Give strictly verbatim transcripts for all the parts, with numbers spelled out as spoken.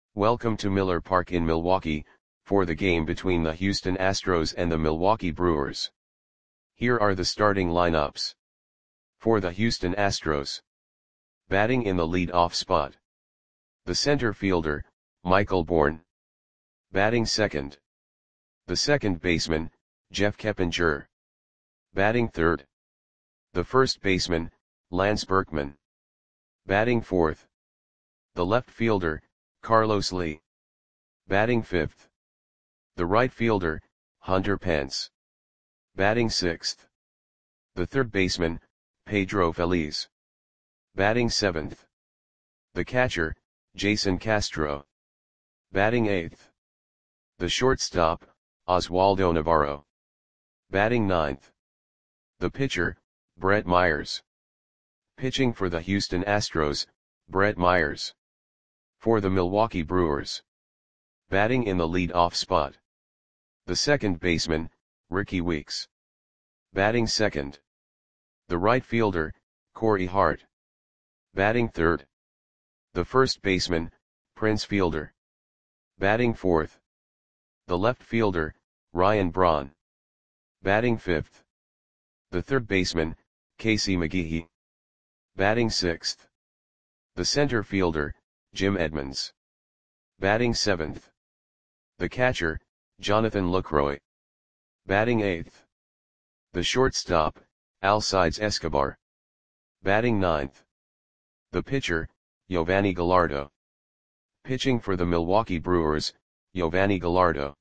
Welcome to Miller Park in Milwaukee, for the game between the Houston Astros and the Milwaukee Brewers. Here are the starting lineups. For the Houston Astros. Batting in the lead-off spot. The center fielder, Michael Bourn. Batting second. The second baseman, Jeff Keppinger. Batting third. The first baseman, Lance Berkman. Batting fourth. The left fielder, Carlos Lee. Batting fifth. The right fielder, Hunter Pence. Batting sixth. The third baseman, Pedro Feliz. Batting seventh. The catcher, Jason Castro. Batting eighth. The shortstop, Oswaldo Navarro. Batting ninth. The pitcher, Brett Myers. Pitching for the Houston Astros, Brett Myers. For the Milwaukee Brewers. Batting in the lead-off spot. The second baseman, Rickie Weeks. Batting second. The right fielder, Corey Hart. Batting third. The first baseman, Prince Fielder. Batting fourth. The left fielder, Ryan Braun. Batting fifth. The third baseman, Casey McGehee. Batting sixth. The center fielder, Jim Edmonds. Batting seventh. The catcher, Jonathan Lucroy. Batting eighth. The shortstop, Alcides Escobar. Batting ninth. The pitcher, Yovani Gallardo. Pitching for the Milwaukee Brewers, Yovani Gallardo.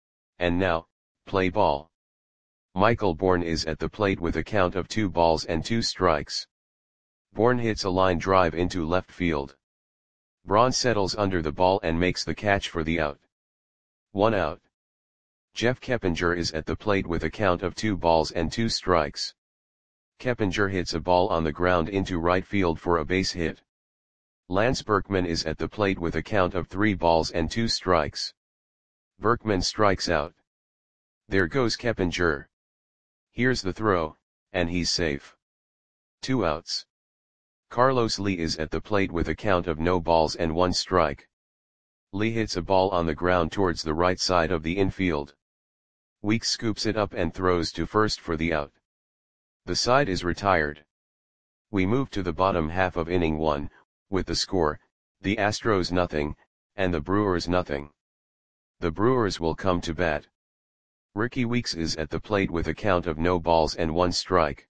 And now, play ball. Michael Bourn is at the plate with a count of two balls and two strikes. Bourn hits a line drive into left field. Braun settles under the ball and makes the catch for the out. One out. Jeff Keppinger is at the plate with a count of two balls and two strikes. Keppinger hits a ball on the ground into right field for a base hit. Lance Berkman is at the plate with a count of three balls and two strikes. Berkman strikes out. There goes Keppinger. Here's the throw, and he's safe. Two outs. Carlos Lee is at the plate with a count of no balls and one strike. Lee hits a ball on the ground towards the right side of the infield. Weeks scoops it up and throws to first for the out. The side is retired. We move to the bottom half of inning one, with the score, the Astros nothing, and the Brewers nothing. The Brewers will come to bat. Rickie Weeks is at the plate with a count of no balls and one strike.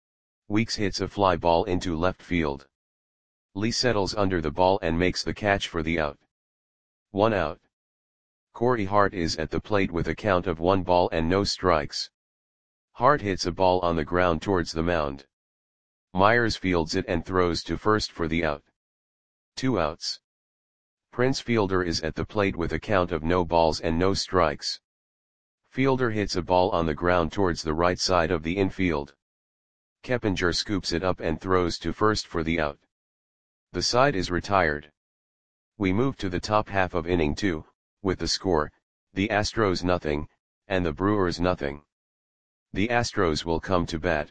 Weeks hits a fly ball into left field. Lee settles under the ball and makes the catch for the out. One out. Corey Hart is at the plate with a count of one ball and no strikes. Hart hits a ball on the ground towards the mound. Myers fields it and throws to first for the out. Two outs. Prince Fielder is at the plate with a count of no balls and no strikes. Fielder hits a ball on the ground towards the right side of the infield. Keppinger scoops it up and throws to first for the out. The side is retired. We move to the top half of inning two, with the score, the Astros nothing, and the Brewers nothing. The Astros will come to bat.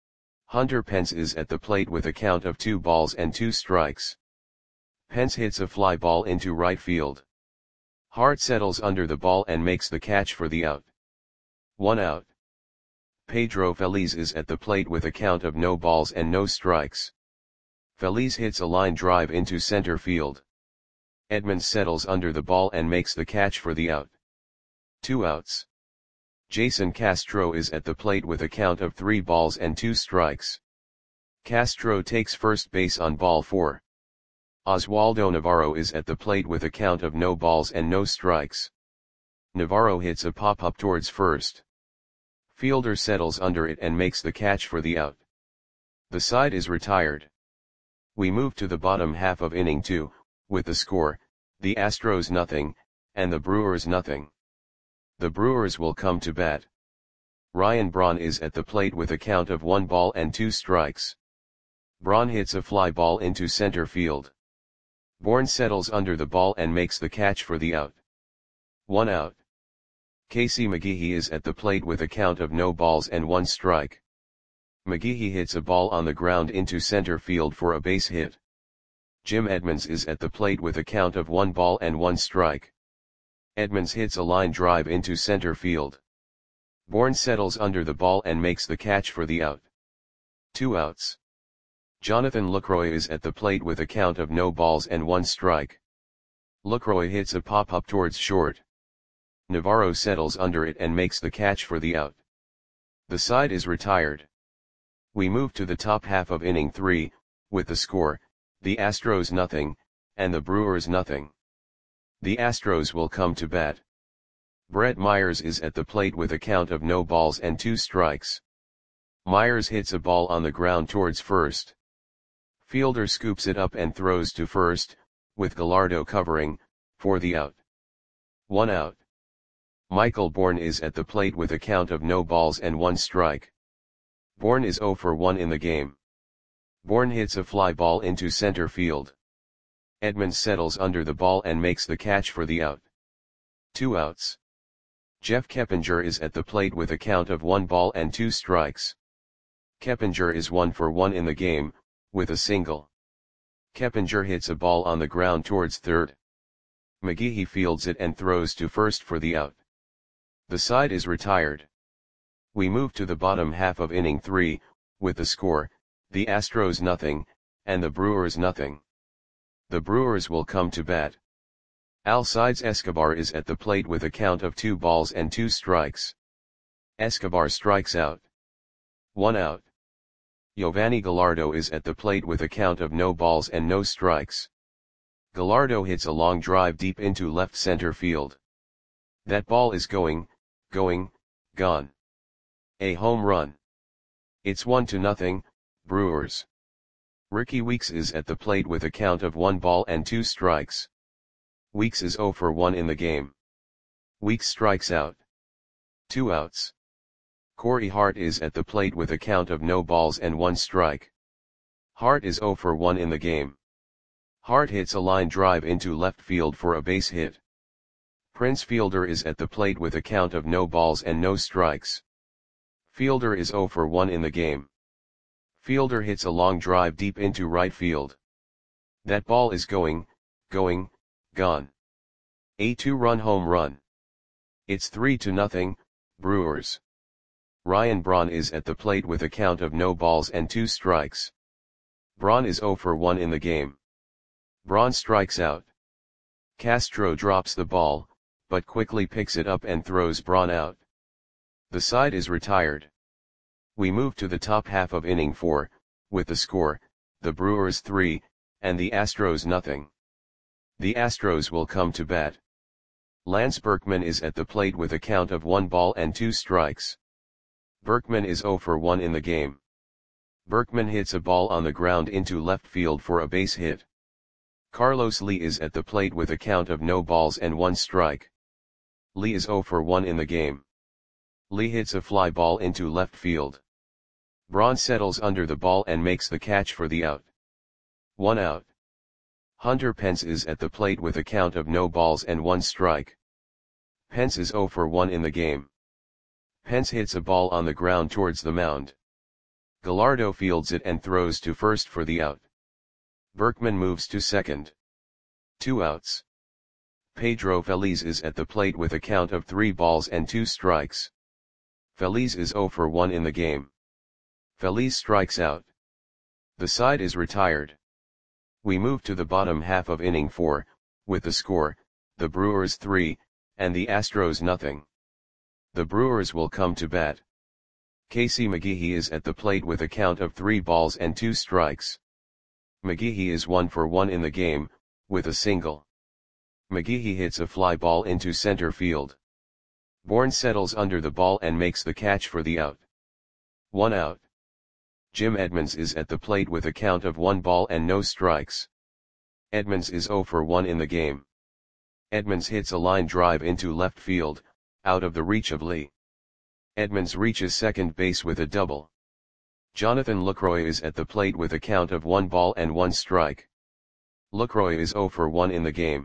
Hunter Pence is at the plate with a count of two balls and two strikes. Pence hits a fly ball into right field. Hart settles under the ball and makes the catch for the out. One out. Pedro Feliz is at the plate with a count of no balls and no strikes. Feliz hits a line drive into center field. Edmonds settles under the ball and makes the catch for the out. Two outs. Jason Castro is at the plate with a count of three balls and two strikes. Castro takes first base on ball four. Oswaldo Navarro is at the plate with a count of no balls and no strikes. Navarro hits a pop-up towards first. Fielder settles under it and makes the catch for the out. The side is retired. We move to the bottom half of inning two, with the score, the Astros nothing, and the Brewers nothing. The Brewers will come to bat. Ryan Braun is at the plate with a count of one ball and two strikes. Braun hits a fly ball into center field. Bourn settles under the ball and makes the catch for the out. One out. Casey McGehee is at the plate with a count of no balls and one strike. McGehee hits a ball on the ground into center field for a base hit. Jim Edmonds is at the plate with a count of one ball and one strike. Edmonds hits a line drive into center field. Bourne settles under the ball and makes the catch for the out. Two outs. Jonathan Lucroy is at the plate with a count of no balls and one strike. Lucroy hits a pop-up towards short. Navarro settles under it and makes the catch for the out. The side is retired. We move to the top half of inning three, with the score, the Astros nothing, and the Brewers nothing. The Astros will come to bat. Brett Myers is at the plate with a count of no balls and two strikes. Myers hits a ball on the ground towards first. Fielder scoops it up and throws to first, with Gallardo covering, for the out. One out. Michael Bourne is at the plate with a count of no balls and one strike. Bourne is oh for one in the game. Bourne hits a fly ball into center field. Edmonds settles under the ball and makes the catch for the out. Two outs. Jeff Keppinger is at the plate with a count of one ball and two strikes. Keppinger is one for one in the game, with a single. Keppinger hits a ball on the ground towards third. McGehee fields it and throws to first for the out. The side is retired. We move to the bottom half of inning three, with the score, the Astros nothing, and the Brewers nothing. The Brewers will come to bat. Alcides Escobar is at the plate with a count of two balls and two strikes. Escobar strikes out. One out. Giovanni Gallardo is at the plate with a count of no balls and no strikes. Gallardo hits a long drive deep into left center field. That ball is going, going, gone. A home run. It's one to nothing, Brewers. Ricky Weeks is at the plate with a count of one ball and two strikes. Weeks is oh for one in the game. Weeks strikes out. Two outs. Corey Hart is at the plate with a count of no balls and one strike. Hart is oh for one in the game. Hart hits a line drive into left field for a base hit. Prince Fielder is at the plate with a count of no balls and no strikes. Fielder is oh for one in the game. Fielder hits a long drive deep into right field. That ball is going, going, gone. A two-run home run. It's three to nothing, Brewers. Ryan Braun is at the plate with a count of no balls and two strikes. Braun is oh for one in the game. Braun strikes out. Castro drops the ball, but quickly picks it up and throws Braun out. The side is retired. We move to the top half of inning four, with the score, the Brewers three, and the Astros nothing. The Astros will come to bat. Lance Berkman is at the plate with a count of one ball and two strikes. Berkman is oh for one in the game. Berkman hits a ball on the ground into left field for a base hit. Carlos Lee is at the plate with a count of no balls and one strike. Lee is oh for one in the game. Lee hits a fly ball into left field. Braun settles under the ball and makes the catch for the out. One out. Hunter Pence is at the plate with a count of no balls and one strike. Pence is oh for one in the game. Pence hits a ball on the ground towards the mound. Gallardo fields it and throws to first for the out. Berkman moves to second. Two outs. Pedro Feliz is at the plate with a count of three balls and two strikes. Feliz is oh for one in the game. Feliz strikes out. The side is retired. We move to the bottom half of inning four, with the score, the Brewers three, and the Astros nothing. The Brewers will come to bat. Casey McGehee is at the plate with a count of three balls and two strikes. McGehee is one for one in the game, with a single. McGehee hits a fly ball into center field. Bourne settles under the ball and makes the catch for the out. One out. Jim Edmonds is at the plate with a count of one ball and no strikes. Edmonds is oh for one in the game. Edmonds hits a line drive into left field, out of the reach of Lee. Edmonds reaches second base with a double. Jonathan Lucroy is at the plate with a count of one ball and one strike. Lucroy is oh for one in the game.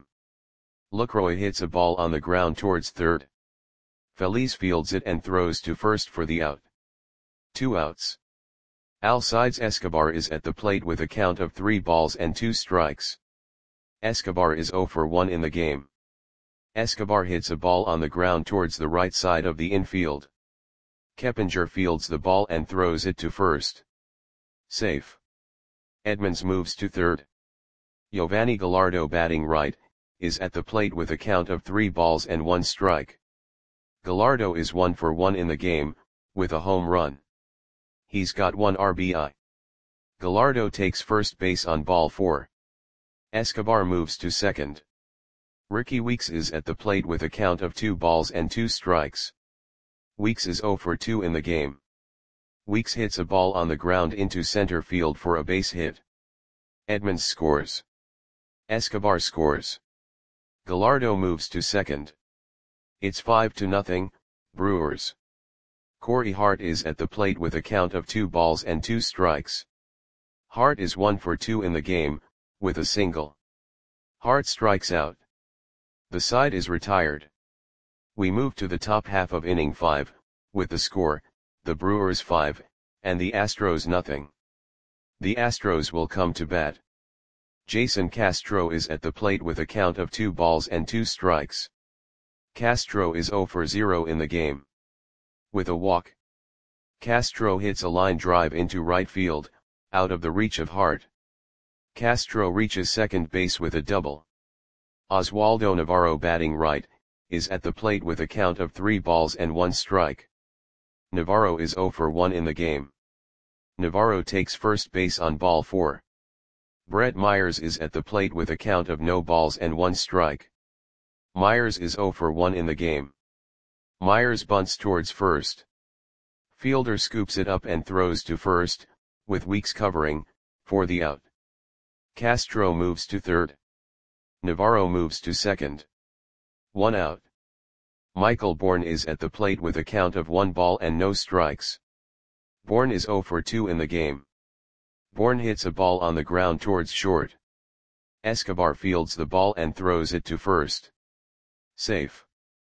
Lucroy hits a ball on the ground towards third. Feliz fields it and throws to first for the out. Two outs. Alcides Escobar is at the plate with a count of three balls and two strikes. Escobar is zero for one in the game. Escobar hits a ball on the ground towards the right side of the infield. Keppinger fields the ball and throws it to first. Safe. Edmonds moves to third. Giovanni Gallardo, batting right, is at the plate with a count of three balls and one strike. Gallardo is one for one in the game, with a home run. He's got one R B I. Gallardo takes first base on ball four. Escobar moves to second. Ricky Weeks is at the plate with a count of two balls and two strikes. Weeks is zero for two in the game. Weeks hits a ball on the ground into center field for a base hit. Edmonds scores. Escobar scores. Gallardo moves to second. It's five to nothing, Brewers. Corey Hart is at the plate with a count of two balls and two strikes. Hart is one for two in the game, with a single. Hart strikes out. The side is retired. We move to the top half of inning five, with the score, the Brewers five, and the Astros nothing. The Astros will come to bat. Jason Castro is at the plate with a count of two balls and two strikes. Castro is zero for zero in the game. With a walk, Castro hits a line drive into right field, out of the reach of Hart. Castro reaches second base with a double. Oswaldo Navarro, batting right, is at the plate with a count of three balls and one strike. Navarro is zero for one in the game. Navarro takes first base on ball four. Brett Myers is at the plate with a count of no balls and one strike. Myers is zero for one in the game. Myers bunts towards first. Fielder scoops it up and throws to first, with Weeks covering, for the out. Castro moves to third. Navarro moves to second. One out. Michael Bourne is at the plate with a count of one ball and no strikes. Bourne is zero for two in the game. Bourne hits a ball on the ground towards short. Escobar fields the ball and throws it to first. Safe.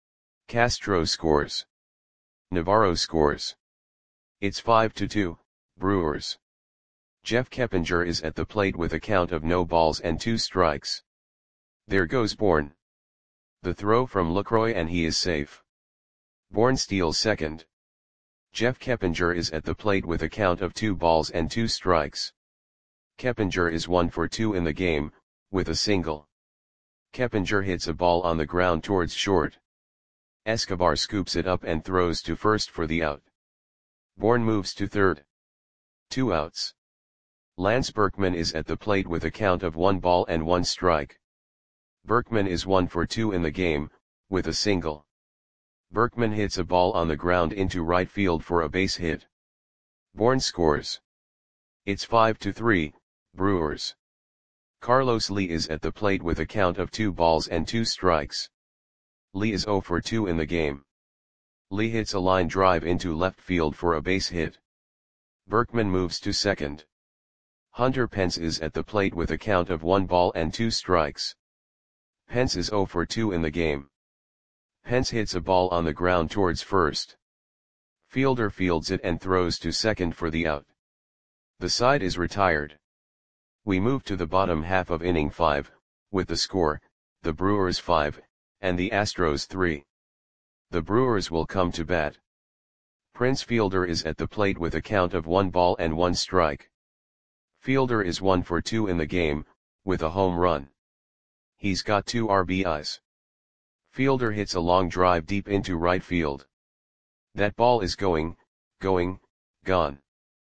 Castro scores. Navarro scores. It's five to two, Brewers. Jeff Keppinger is at the plate with a count of no balls and two strikes. There goes Bourne. The throw from LaCroix and he is safe. Bourne steals second. Jeff Keppinger is at the plate with a count of two balls and two strikes. Keppinger is one for two in the game, with a single. Keppinger hits a ball on the ground towards short. Escobar scoops it up and throws to first for the out. Bourne moves to third. Two outs. Lance Berkman is at the plate with a count of one ball and one strike. Berkman is one for two in the game, with a single. Berkman hits a ball on the ground into right field for a base hit. Bourne scores. It's five to three, Brewers. Carlos Lee is at the plate with a count of two balls and two strikes. Lee is zero for two in the game. Lee hits a line drive into left field for a base hit. Berkman moves to second. Hunter Pence is at the plate with a count of one ball and two strikes. Pence is zero for two in the game. Pence hits a ball on the ground towards first. Fielder fields it and throws to second for the out. The side is retired. We move to the bottom half of inning five, with the score, the Brewers five, and the Astros three. The Brewers will come to bat. Prince Fielder is at the plate with a count of one ball and one strike. Fielder is one for two in the game, with a home run. He's got two R B Is. Fielder hits a long drive deep into right field. That ball is going, going, gone.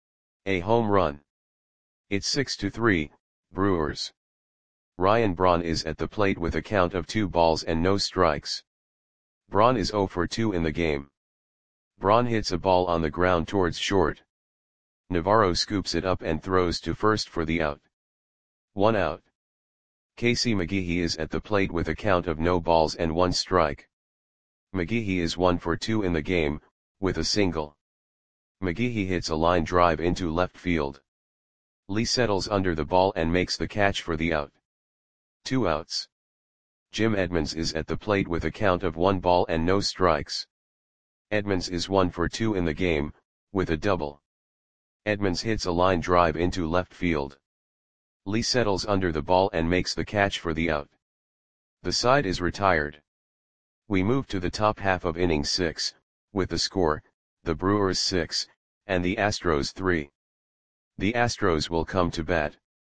A home run. It's six to three, Brewers. Ryan Braun is at the plate with a count of two balls and no strikes. Braun is zero for two in the game. Braun hits a ball on the ground towards short. Navarro scoops it up and throws to first for the out. One out. Casey McGehee is at the plate with a count of no balls and one strike. McGehee is one for two in the game, with a single. McGehee hits a line drive into left field. Lee settles under the ball and makes the catch for the out. Two outs. Jim Edmonds is at the plate with a count of one ball and no strikes. Edmonds is one for two in the game, with a double. Edmonds hits a line drive into left field. Lee settles under the ball and makes the catch for the out. The side is retired. We move to the top half of inning six, with the score, the Brewers six, and the Astros three. The Astros will come to bat.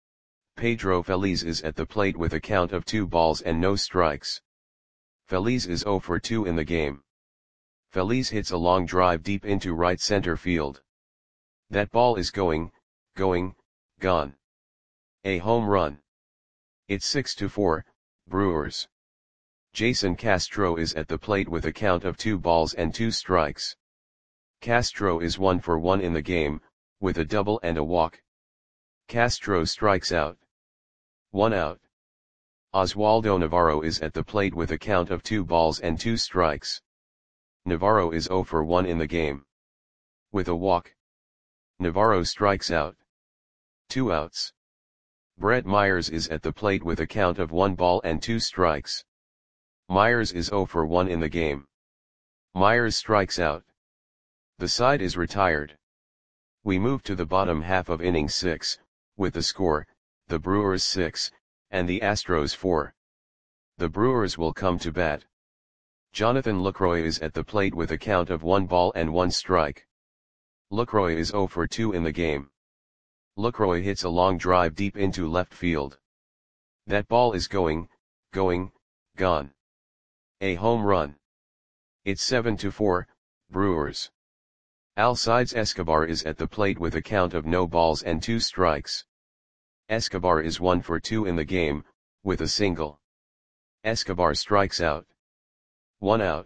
Pedro Feliz is at the plate with a count of two balls and no strikes. Feliz is zero for two in the game. Feliz hits a long drive deep into right center field. That ball is going, going, gone. A home run. It's six to four, Brewers. Jason Castro is at the plate with a count of two balls and two strikes. Castro is one for one in the game, with a double and a walk. Castro strikes out. One out. Oswaldo Navarro is at the plate with a count of two balls and two strikes. Navarro is zero for one in the game. With a walk. Navarro strikes out. Two outs. Brett Myers is at the plate with a count of one ball and two strikes. Myers is zero for one in the game. Myers strikes out. The side is retired. We move to the bottom half of inning six, with the score, the Brewers six, and the Astros four. The Brewers will come to bat. Jonathan Lucroy is at the plate with a count of one ball and one strike. Lucroy is zero for two in the game. Lucroy hits a long drive deep into left field. That ball is going, going, gone. A home run. It's seven to four, Brewers. Alcides Escobar is at the plate with a count of no balls and two strikes. Escobar is one for two in the game, with a single. Escobar strikes out. One out.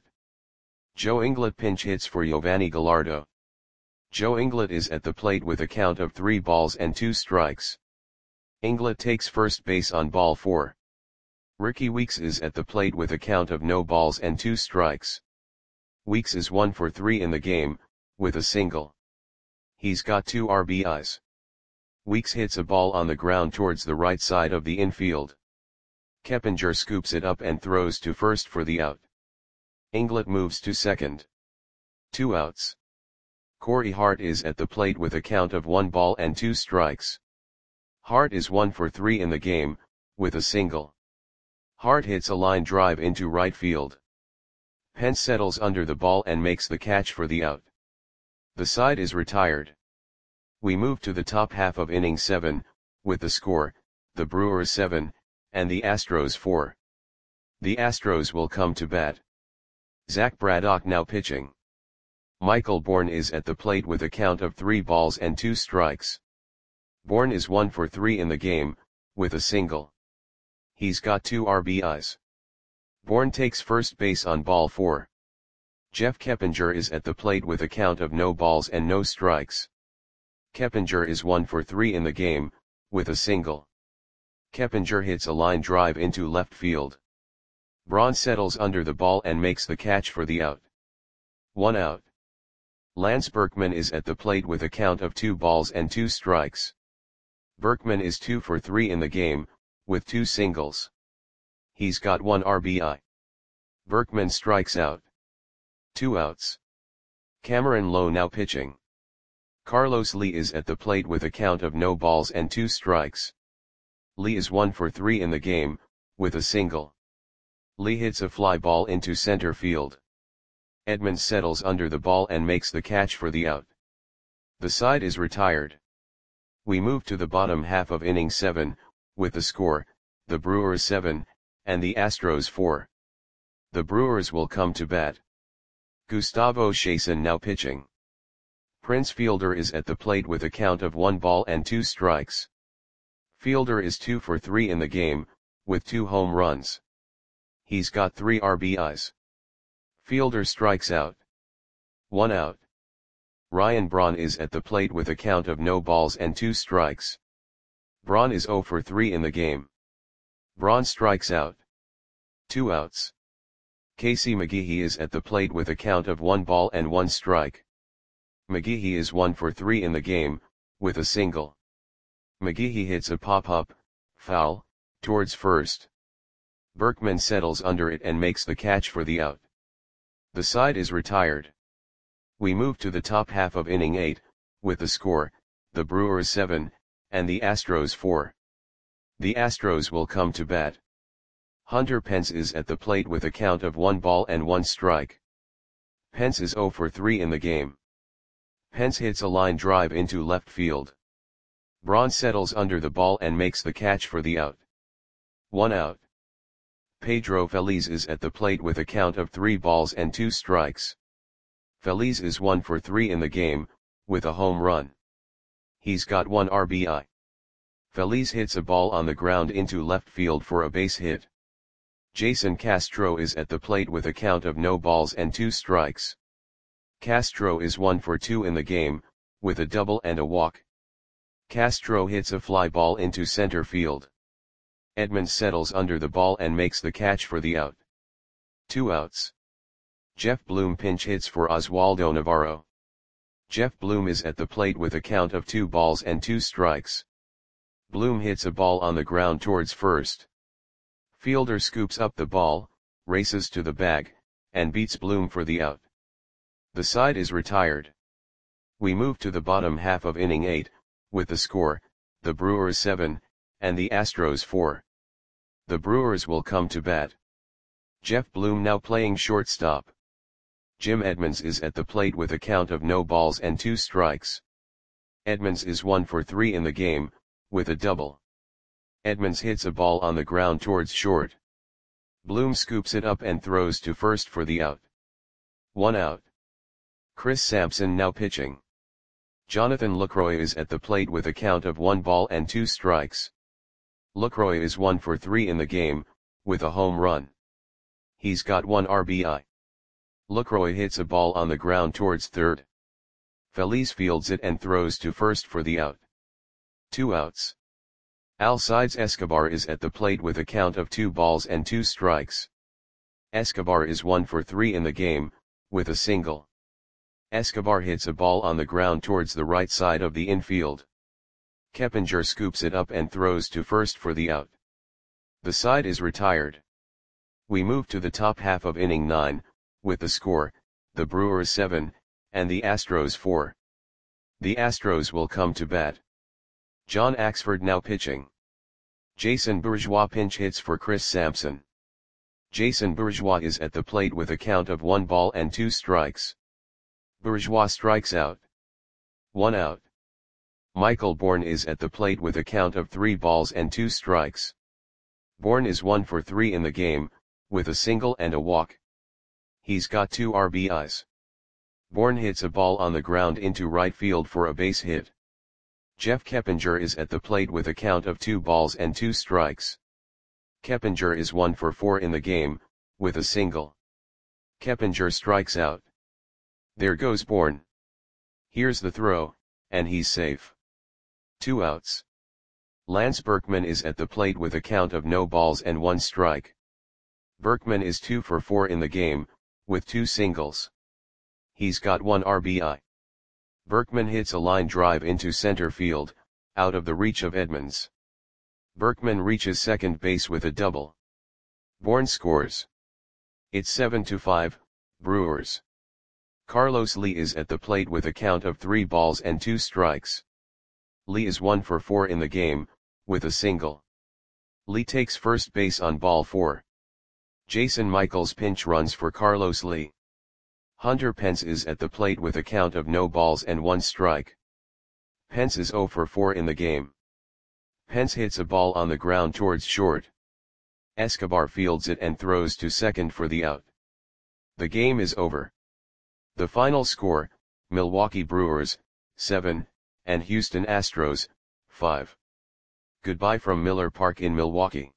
Joe Inglet pinch hits for Giovanni Gallardo. Joe Inglet is at the plate with a count of three balls and two strikes. Inglet takes first base on ball four. Ricky Weeks is at the plate with a count of no balls and two strikes. Weeks is one for three in the game, with a single. He's got two R B Is. Weeks hits a ball on the ground towards the right side of the infield. Keppinger scoops it up and throws to first for the out. Inglet moves to second. Two outs. Corey Hart is at the plate with a count of one ball and two strikes. Hart is one for three in the game, with a single. Hart hits a line drive into right field. Pence settles under the ball and makes the catch for the out. The side is retired. We move to the top half of inning seven, with the score, the Brewers seven, and the Astros four. The Astros will come to bat. Zach Braddock now pitching. Michael Bourne is at the plate with a count of three balls and two strikes. Bourne is one for three in the game, with a single. He's got two R B Is. Bourne takes first base on ball four. Jeff Keppinger is at the plate with a count of no balls and no strikes. Keppinger is one for three in the game, with a single. Keppinger hits a line drive into left field. Braun settles under the ball and makes the catch for the out. One out. Lance Berkman is at the plate with a count of two balls and two strikes. Berkman is two for three in the game, with two singles. He's got one R B I. Berkman strikes out. Two outs. Cameron Lowe now pitching. Carlos Lee is at the plate with a count of no balls and two strikes. Lee is one for three in the game, with a single. Lee hits a fly ball into center field. Edmonds settles under the ball and makes the catch for the out. The side is retired. We move to the bottom half of inning seven, with the score, the Brewers seven, and the Astros four. The Brewers will come to bat. Gustavo Chason now pitching. Prince Fielder is at the plate with a count of one ball and two strikes. Fielder is two for three in the game, with two home runs. He's got three R B Is. Fielder strikes out. One out. Ryan Braun is at the plate with a count of no balls and two strikes. Braun is zero for three in the game. Braun strikes out. Two outs. Casey McGehee is at the plate with a count of one ball and one strike. McGehee is one for three in the game, with a single. McGehee hits a pop-up, foul, towards first. Berkman settles under it and makes the catch for the out. The side is retired. We move to the top half of inning eight, with the score, the Brewers seven, and the Astros four. The Astros will come to bat. Hunter Pence is at the plate with a count of one ball and one strike. Pence is zero for three in the game. Pence hits a line drive into left field. Braun settles under the ball and makes the catch for the out. One out. Pedro Feliz is at the plate with a count of three balls and two strikes. Feliz is one for three in the game, with a home run. He's got one R B I. Feliz hits a ball on the ground into left field for a base hit. Jason Castro is at the plate with a count of no balls and two strikes. Castro is one for two in the game, with a double and a walk. Castro hits a fly ball into center field. Edmonds settles under the ball and makes the catch for the out. Two outs. Jeff Bloom pinch hits for Oswaldo Navarro. Jeff Bloom is at the plate with a count of two balls and two strikes. Bloom hits a ball on the ground towards first. Fielder scoops up the ball, races to the bag, and beats Bloom for the out. The side is retired. We move to the bottom half of inning eight, with the score, the Brewers seven, and the Astros four. The Brewers will come to bat. Jeff Bloom now playing shortstop. Jim Edmonds is at the plate with a count of no balls and two strikes. Edmonds is one for three in the game, with a double. Edmonds hits a ball on the ground towards short. Bloom scoops it up and throws to first for the out. One out. Chris Sampson now pitching. Jonathan Lucroy is at the plate with a count of one ball and two strikes. Lucroy is one for three in the game, with a home run. He's got one R B I. Lucroy hits a ball on the ground towards third. Feliz fields it and throws to first for the out. Two outs. Alcides Escobar is at the plate with a count of two balls and two strikes. Escobar is one for three in the game, with a single. Escobar hits a ball on the ground towards the right side of the infield. Keppinger scoops it up and throws to first for the out. The side is retired. We move to the top half of inning nine, with the score, the Brewers seven, and the Astros four. The Astros will come to bat. John Axford now pitching. Jason Bourgeois pinch hits for Chris Sampson. Jason Bourgeois is at the plate with a count of one ball and two strikes. Bourgeois strikes out. One out. Michael Bourne is at the plate with a count of three balls and two strikes. Bourne is one for three in the game, with a single and a walk. He's got two R B Is. Bourne hits a ball on the ground into right field for a base hit. Jeff Keppinger is at the plate with a count of two balls and two strikes. Keppinger is one for four in the game, with a single. Keppinger strikes out. There goes Bourne. Here's the throw, and he's safe. Two outs. Lance Berkman is at the plate with a count of no balls and one strike. Berkman is two for four in the game, with two singles. He's got one R B I. Berkman hits a line drive into center field, out of the reach of Edmonds. Berkman reaches second base with a double. Bourne scores. It's seven to five, Brewers. Carlos Lee is at the plate with a count of three balls and two strikes. Lee is one for four in the game, with a single. Lee takes first base on ball four. Jason Michaels pinch runs for Carlos Lee. Hunter Pence is at the plate with a count of no balls and one strike. Pence is zero for four in the game. Pence hits a ball on the ground towards short. Escobar fields it and throws to second for the out. The game is over. The final score, Milwaukee Brewers, seven, and Houston Astros, five. Goodbye from Miller Park in Milwaukee.